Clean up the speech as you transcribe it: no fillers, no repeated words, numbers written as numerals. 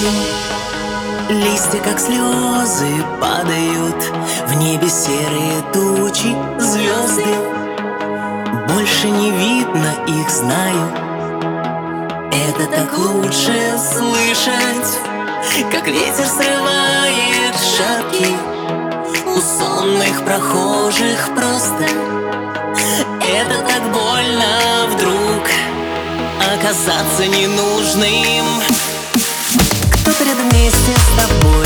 Листья, как слезы, падают, в небе серые тучи, звезды. Больше не видно их, знаю. Это так лучше слышать, как ветер срывает шапки у сонных прохожих просто. Это так больно вдруг оказаться ненужным. Кто-то рядом вместе с тобой